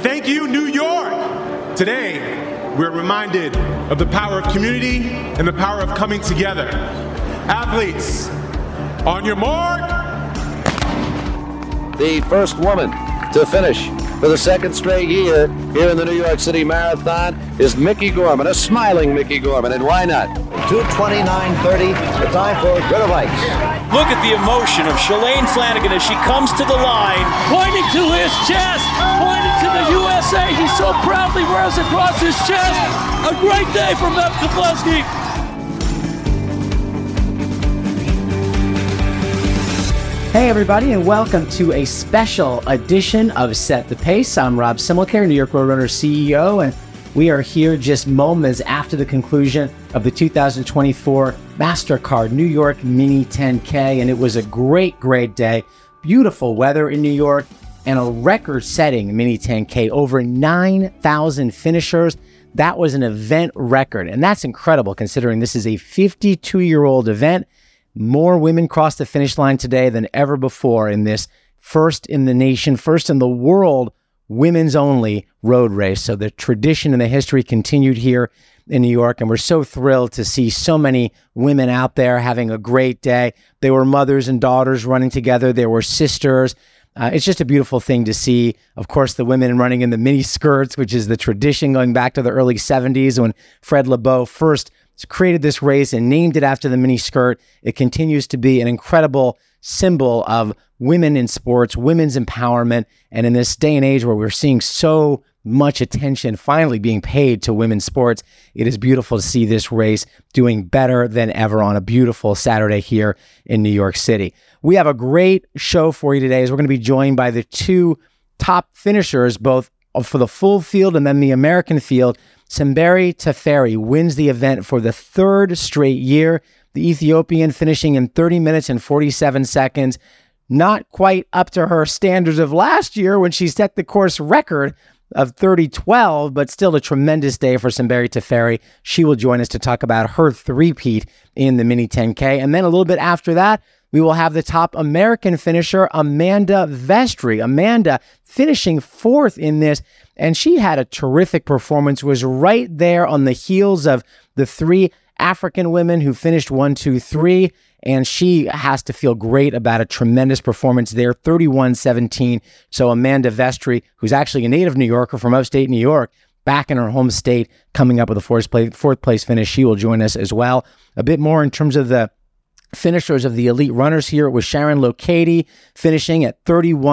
Thank you, New York. Today, we're reminded of the power of community and the power of coming together. Athletes, on your mark. The first woman to finish for the second straight year here in the New York City Marathon is Mickey Gorman, a smiling Mickey Gorman, and why not? 2:29:30, the time for Greta Bikes. Look at the emotion of Shalane Flanagan as she comes to the line, pointing to his chest, pointing to the USA. He so proudly wears across his chest. A great day for Meb Keflezighi. Hey everybody, and welcome to a special edition of Set the Pace. I'm Rob Similcare, New York Roadrunner CEO, and we are here just moments after the conclusion of the 2024 MasterCard New York Mini 10K, and it was a great day. Beautiful weather in New York, and a record-setting Mini 10K, over 9,000 finishers. That was an event record, and that's incredible considering this is a 52-year-old event. More women crossed the finish line today than ever before in this first in the nation, first in the world, women's only road race. So the tradition and the history continued here in New York, and we're so thrilled to see so many women out there having a great day. They were mothers and daughters running together. There were sisters. It's just a beautiful thing to see. Of course, the women running in the mini skirts, which is the tradition going back to the early 70s when Fred Lebow first created this race and named it after the mini skirt. It continues to be an incredible symbol of women in sports, women's empowerment. And in this day and age where we're seeing so much attention finally being paid to women's sports, it is beautiful to see this race doing better than ever on a beautiful Saturday here in New York City. We have a great show for you today as we're going to be joined by the two top finishers, both for the full field and then the American field. Sembere Teferi wins the event for the third straight year. The Ethiopian finishing in 30 minutes and 47 seconds. Not quite up to her standards of last year when she set the course record of 30:12, but still a tremendous day for Sembere Teferi. She will join us to talk about her three-peat in the Mini 10K. And then a little bit after that, we will have the top American finisher, Amanda Vestry. Amanda finishing fourth in this, and she had a terrific performance, was right there on the heels of the three African women who finished 1, 2, 3, and she has to feel great about a tremendous performance there, 31:17. So Amanda Vestry, who's actually a native New Yorker from upstate New York, back in her home state, coming up with a fourth place finish. She will join us as well. A bit more in terms of the finishers of the elite runners here. It was Sharon Lokedi finishing at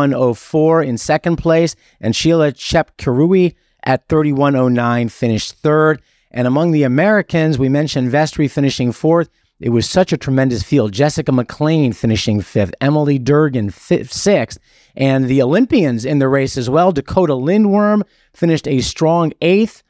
31:04 in second place, and Sheila Chepkirui at 31:09 finished third. And among the Americans, we mentioned Vestry finishing fourth. It was such a tremendous field. Jessica McLean finishing fifth, Emily Durgan sixth, and the Olympians in the race as well. Dakota Lindworm finished a strong eighth,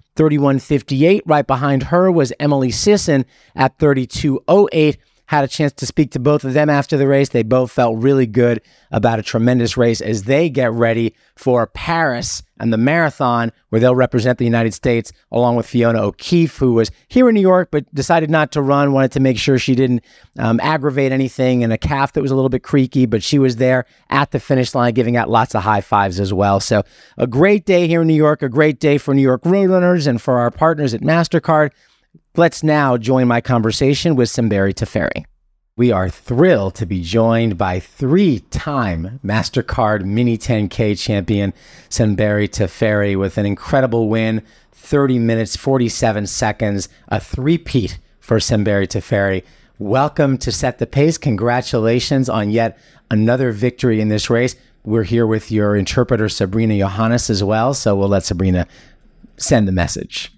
31:58. Right behind her was Emily Sisson at 32:08. Had a chance to speak to both of them after the race. They both felt really good about a tremendous race as they get ready for Paris and the marathon, where they'll represent the United States along with Fiona O'Keefe, who was here in New York but decided not to run, wanted to make sure she didn't aggravate anything, and a calf that was a little bit creaky, but she was there at the finish line giving out lots of high fives as well. So a great day here in New York, a great day for New York Roadrunners and for our partners at MasterCard. Let's now join my conversation with Sembere Teferi. We are thrilled to be joined by three-time MasterCard Mini 10K champion Sembere Teferi with an incredible win, 30 minutes, 47 seconds, a three-peat for Sembere Teferi. Welcome to Set the Pace. Congratulations on yet another victory in this race. We're here with your interpreter, Sabrina Johannes, as well, so we'll let Sabrina send the message.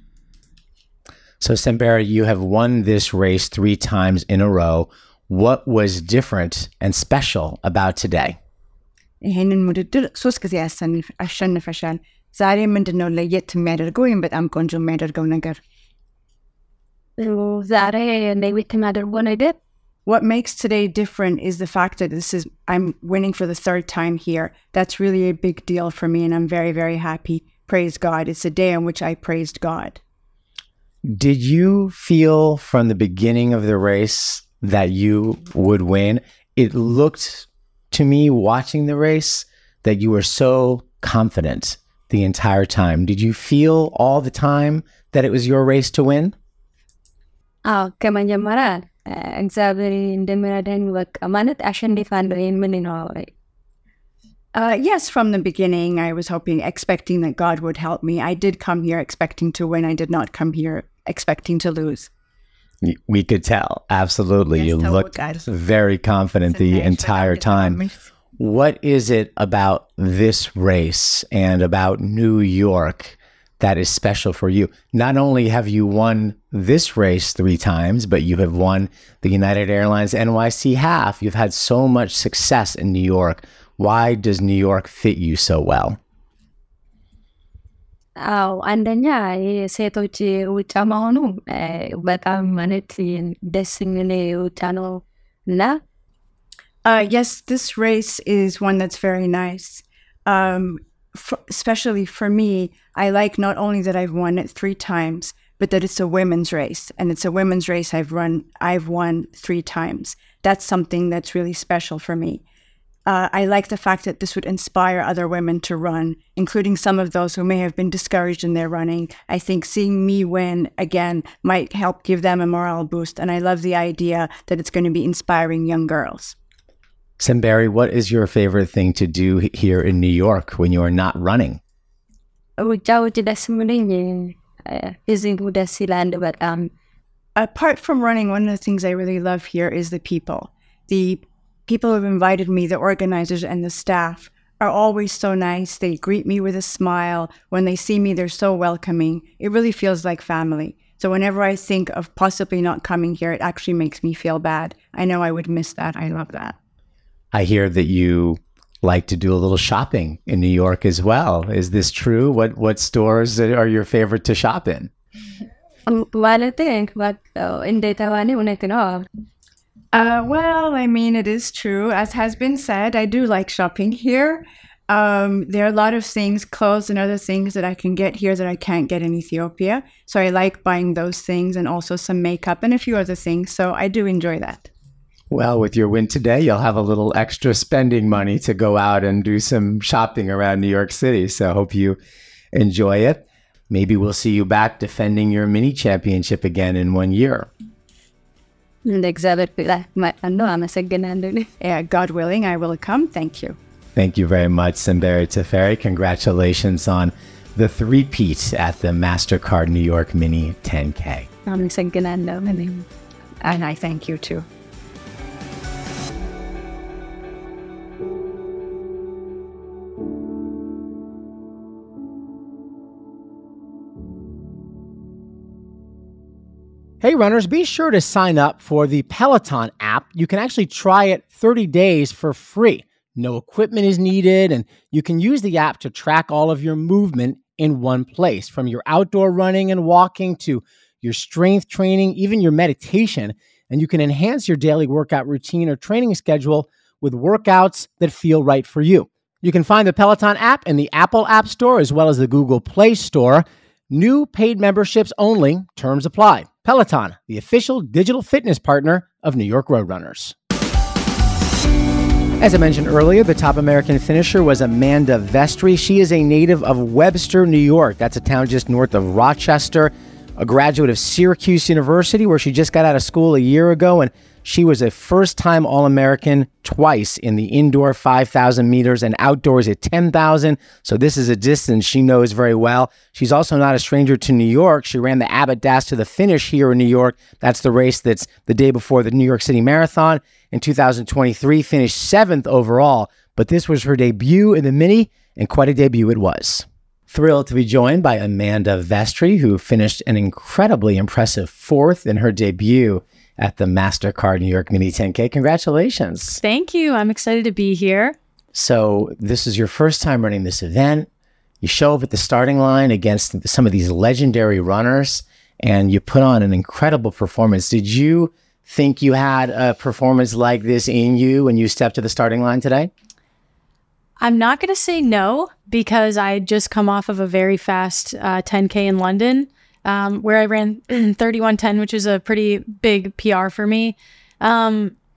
So, Sembere, you have won this race 3 times in a row. What was different and special about today? ይሄንን ውድድር 3 ጊዜ አሸንፈሻል። ዛሬ ምንድነው ለየት የሚያደርገው ወይም በጣም ቆንጆ የሚያደርገው ነገር? ዛሬ ለየት የሚያደርገው ነገር What makes today different is the fact that I'm winning for the third time here. That's really a big deal for me, and I'm very, very happy. Praise God. It's a day on which I praised God. Did you feel from the beginning of the race that you would win? It looked to me, watching the race, that you were so confident the entire time? Did you feel all the time that it was your race to win? ከመጀመሪያ እግዚአብሔር እንደሚረዳኝ በቃ ማለት አሸንፋለሁ የሚል ነው። Yes, from the beginning, I was expecting that God would help me. I did come here expecting to win. I did not come here expecting to lose. We could tell. Absolutely. Yes, you looked very confident the entire time. What is it about this race and about New York that is special for you? Not only have you won this race 3 times, but you have won the United Airlines NYC half. You've had so much success in New York. Why does New York fit you so well? አንደኛ የሴቶች ውጫ መሆኑ በጣም ማለት ደስ የሚል ውጫ ነው እና yes, this race is one that's very nice. Especially for me, I like not only that I've won it 3 times, but that it's a women's race. And it's a women's race I've won 3 times. That's something that's really special for me. I like the fact that this would inspire other women to run, including some of those who may have been discouraged in their running. I think seeing me win again might help give them a morale boost. And I love the idea that it's going to be inspiring young girls. Semberi, what is your favorite thing to do here in New York when you are not running? ውጫዎች ደስ የሚለኝ ህዝቡ ደስ ይላል በጣም Apart from running, one of the things I really love here is the people. The people who have invited me, the organizers and the staff, are always so nice. They greet me with a smile. When they see me, they're so welcoming. It really feels like family. So whenever I think of possibly not coming here, it actually makes me feel bad. I know I would miss that. I love that. I hear that you like to do a little shopping in New York as well. Is this true? What stores are your favorite to shop in? ማለት እንደተባለ እውነት ነው። Well, I mean, it is true. As has been said, I do like shopping here. There are a lot of things, clothes and other things that I can get here that I can't get in Ethiopia. So I like buying those things and also some makeup and a few other things. So I do enjoy that. Well, with your win today, you'll have a little extra spending money to go out and do some shopping around New York City. So I hope you enjoy it. Maybe we'll see you back defending your mini championship again in 1 year. Yeah, God willing, I will come. Thank you. Thank you very much, Semberi Teferi. Congratulations on the 3-peat at the MasterCard New York Mini 10K. And I thank you too. Hey runners, be sure to sign up for the Peloton app. You can actually try it 30 days for free. No equipment is needed, and you can use the app to track all of your movement in one place, from your outdoor running and walking to your strength training, even your meditation. And you can enhance your daily workout routine or training schedule with workouts that feel right for you. You can find the Peloton app in the Apple App Store as well as the Google Play Store. New paid memberships only. Terms apply. Peloton, the official digital fitness partner of New York Roadrunners. As I mentioned earlier, the top American finisher was Amanda Vestry. She is a native of Webster, New York. That's a town just north of Rochester, a graduate of Syracuse University, where she just got out of school a year ago, and she was a first-time All-American twice in the indoor 5,000 meters and outdoors at 10,000. So this is a distance she knows very well. She's also not a stranger to New York. She ran the Abbott Dash to the finish here in New York. That's the race that's the day before the New York City Marathon in 2023. Finished 7th overall, but this was her debut in the Mini, and quite a debut it was. Thrilled to be joined by Amanda Vestry, who finished an incredibly impressive 4th in her debut at the MasterCard New York Mini 10K. Congratulations. Thank you. I'm excited to be here. So this is your first time running this event. You show up at the starting line against some of these legendary runners, and you put on an incredible performance. Did you think you had a performance like this in you when you stepped to the starting line today? I'm not going to say no, because I had just come off of a very fast 10K in London, where I ran 31:10, which is a pretty big PR for me.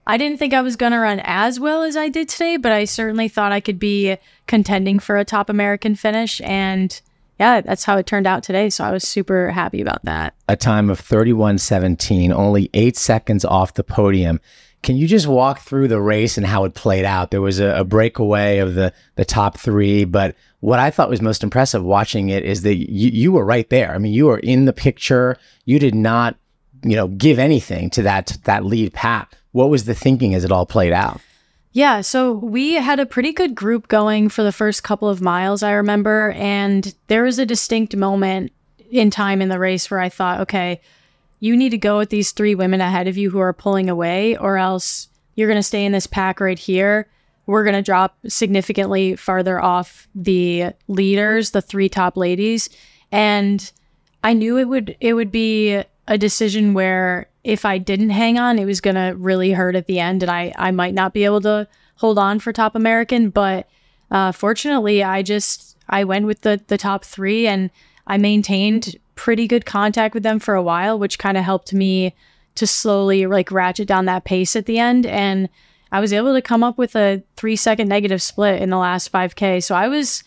I didn't think I was going to run as well as I did today, but I certainly thought I could be contending for a top American finish. And yeah, that's how it turned out today. So I was super happy about that. A time of 31:17, only 8 seconds off the podium. Can you just walk through the race and how it played out? There was a breakaway of the top three, but what I thought was most impressive watching it is that you were right there. I mean, you were in the picture. You did not, give anything to that lead pack. What was the thinking as it all played out? Yeah, so we had a pretty good group going for the first couple of miles, I remember, and there was a distinct moment in time in the race where I thought, okay, you need to go with these 3 women ahead of you who are pulling away, or else you're going to stay in this pack right here. We're going to drop significantly farther off the leaders, the 3 top ladies. And I knew it would be a decision where if I didn't hang on, it was going to really hurt at the end, and I might not be able to hold on for top American. But fortunately, I went with the top 3, and I maintained pretty good contact with them for a while, which kind of helped me to slowly ratchet down that pace at the end. And I was able to come up with a 3-second negative split in the last 5K. So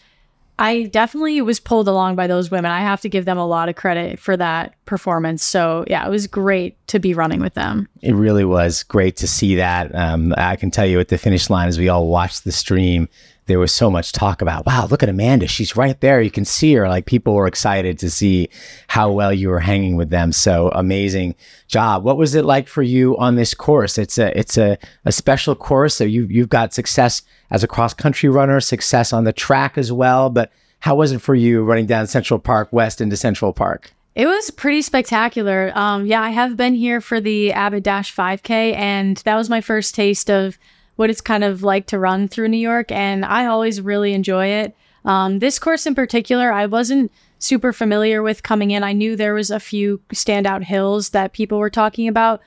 I definitely was pulled along by those women. I have to give them a lot of credit for that performance. So yeah, it was great to be running with them. It really was great to see that. I can tell you at the finish line, as we all watched the stream, there was so much talk about, wow, look at Amanda. She's right there. You can see her. Like, people were excited to see how well you were hanging with them. So amazing job. What was it like for you on this course? It's a special course. So you've got success as a cross country runner, success on the track as well. But how was it for you running down Central Park West into Central Park? It was pretty spectacular. Yeah, I have been here for the Abbott Dash 5K, and that was my first taste of what it's kind of like to run through New York, and I always really enjoy it. This course in particular, I wasn't super familiar with coming in. I knew there was a few standout hills that people were talking about,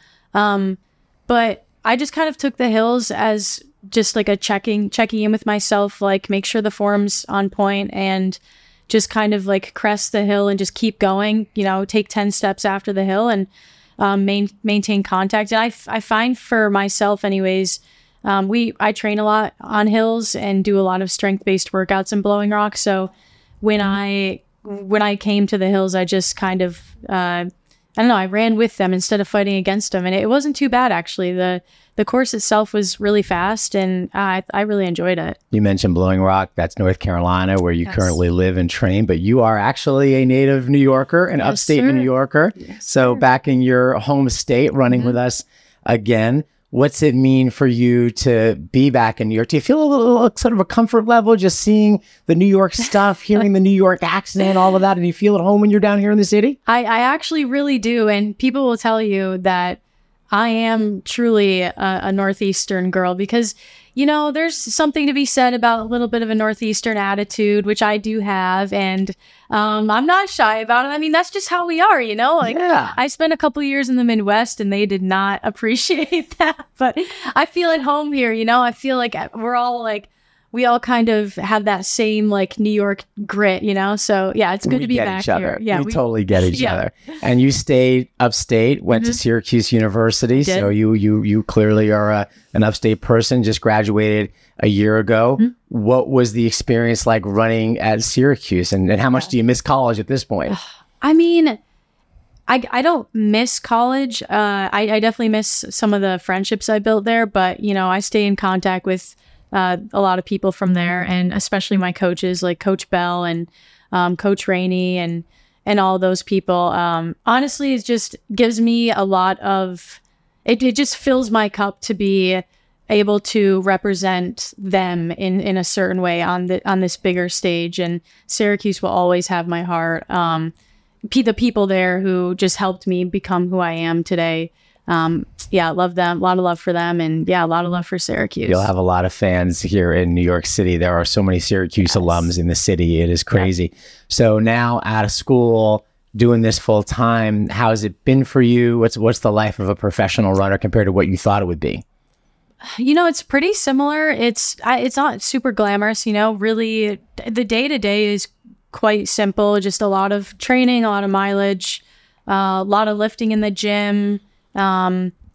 but I just kind of took the hills as just like a checking in with myself, like make sure the form's on point and just kind of like crest the hill and just keep going, take 10 steps after the hill and maintain contact. And I find for myself anyways, I train a lot on hills and do a lot of strength-based workouts in Blowing Rock. So when I came to the hills, I just kind of, I ran with them instead of fighting against them. And it wasn't too bad, actually. The course itself was really fast, and I really enjoyed it. You mentioned Blowing Rock. That's North Carolina, where you currently live and train, but you are actually a native New Yorker, an upstate New Yorker. Yes, so back in your home state, running with us again. What's it mean for you to be back in New York? Do you feel a little sort of a comfort level just seeing the New York stuff, hearing the New York accent, all of that? And you feel at home when you're down here in the city? I actually really do. And people will tell you that I am truly a Northeastern girl because, there's something to be said about a little bit of a Northeastern attitude, which I do have. And I'm not shy about it. I mean, that's just how we are, I spent a couple years in the Midwest and they did not appreciate that. But I feel at home here, I feel like we all kind of have that same New York grit, So yeah, it's good to be back here. Yeah, we totally get each other. And you stayed upstate, went to Syracuse University, so you clearly are an upstate person. Just graduated a year ago. What was the experience like running at Syracuse, and how much do you miss college at this point? I mean, I don't miss college. I definitely miss some of the friendships I built there, but I stay in contact with a lot of people from there, and especially my coaches like Coach Bell and Coach Rainey and all those people. Honestly, it just gives me a lot of, it just fills my cup to be able to represent them in a certain way on this bigger stage. And Syracuse will always have my heart. The people there who just helped me become who I am today. I love them. A lot of love for them, and a lot of love for Syracuse. You'll have a lot of fans here in New York City. There are so many Syracuse alums in the city. It is crazy. So now out of school, doing this full time, how has it been for you? What's the life of a professional runner compared to what you thought it would be? It's pretty similar. It's not super glamorous, really. The day-to-day is quite simple. Just a lot of training, a lot of mileage, a lot of lifting in the gym.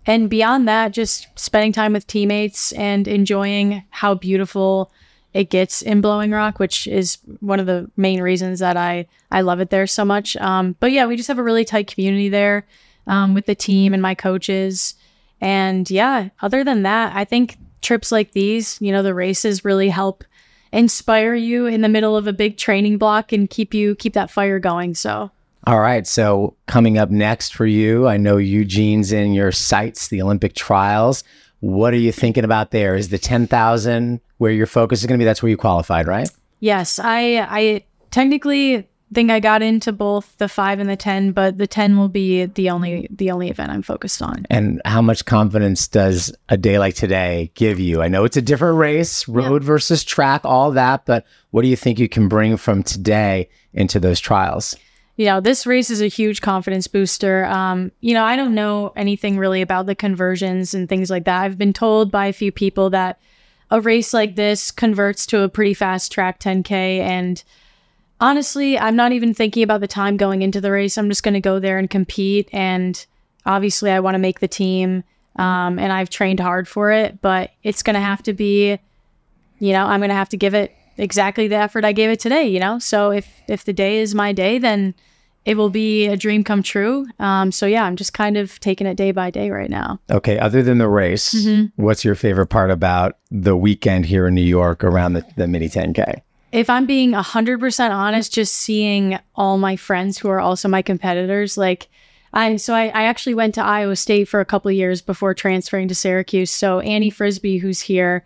And beyond that, just spending time with teammates and enjoying how beautiful it gets in Blowing Rock, which is one of the main reasons that I love it there so much. But yeah, we just have a really tight community there with the team and my coaches. And yeah, other than that, I think trips like these, you know, the races really help inspire you in the middle of a big training block and keep that fire going. So. All right. So coming up next for you, I know Eugene's in your sights, the Olympic trials. What are you thinking about there? Is the 10,000 where your focus is going to be? That's where you qualified, right? Yes. I technically think I got into both the 5 and the 10, but the 10 will be the only event I'm focused on. And how much confidence does a day like today give you? I know it's a different race, road versus track, all that, but what do you think you can bring from today into those trials? You know, this race is a huge confidence booster. You know, I don't know anything really about the conversions and things like that. I've been told by a few people that a race like this converts to a pretty fast track 10K. And honestly, I'm not even thinking about the time going into the race. I'm just going to go there and compete. And obviously, I want to make the team. And I've trained hard for it. But it's going to have to be, you know, I'm going to have to give it exactly the effort I gave it today, you know? So if the day is my day, then it will be a dream come true. So yeah, I'm just kind of taking it day by day right now. Okay. Other than the race, what's your favorite part about the weekend here in New York around the mini 10K? If I'm being 100% honest, just seeing all my friends who are also my competitors, like I actually went to Iowa State for a couple of years before transferring to Syracuse. So Annie Frisbee, who's here,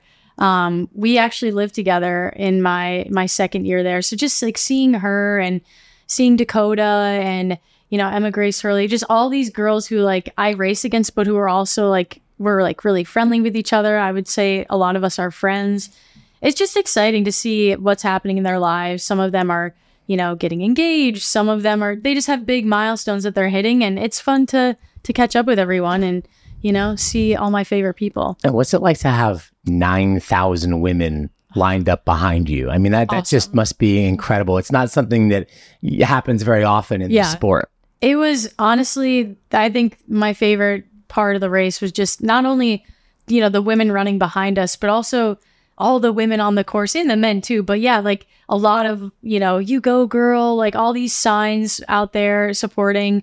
we actually lived together in my second year there. So just like seeing her and seeing Dakota and, you know, Emma Grace Hurley, just all these girls who like I race against, but who are also like, we're like really friendly with each other. I would say a lot of us are friends. It's just exciting to see what's happening in their lives. Some of them are, you know, getting engaged. Some of them they just have big milestones that they're hitting, and it's fun to catch up with everyone and, you know, see all my favorite people. And what's it like to have 9,000 women lined up behind you? I mean, that just must be incredible. It's not something that happens very often in the sport. It was honestly, I think my favorite part of the race was just not only, you know, the women running behind us, but also all the women on the course and the men too. But yeah, like a lot of, you know, you go girl, like all these signs out there supporting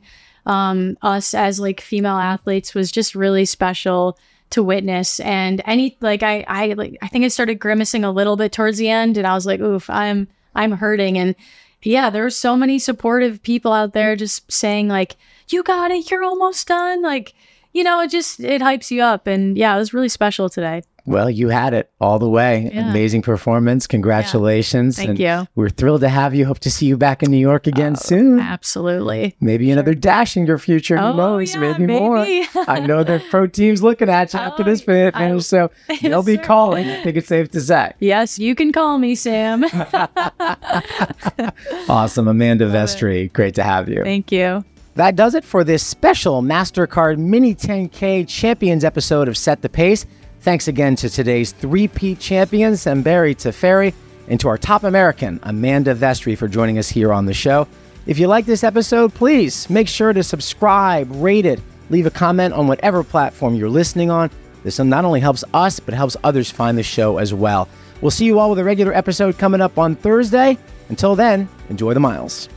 us as like female athletes was just really special to witness. And I think I started grimacing a little bit towards the end, and I was like, oof, I'm hurting. And yeah, there were so many supportive people out there just saying like, you got it, you're almost done. Like, you know, it hypes you up. And yeah, it was really special today. Well, you had it all the way. Yeah. Amazing performance. Congratulations. Yeah. Thank you. We're thrilled to have you. Hope to see you back in New York again soon. Absolutely. Maybe another dash in your future. Who knows? Yeah, maybe more. I know that pro team's looking at you after this finish, so they'll be calling. I think it's safe to say. Yes, you can call me, Sam. Awesome. Amanda Vestry, great to have you. Thank you. That does it for this special MasterCard Mini 10K Champions episode of Set the Pace. Thanks again to today's three-peat champions, Semberi Teferi, and to our top American, Amanda Vestry, for joining us here on the show. If you like this episode, please make sure to subscribe, rate it, leave a comment on whatever platform you're listening on. This not only helps us, but helps others find the show as well. We'll see you all with a regular episode coming up on Thursday. Until then, enjoy the miles.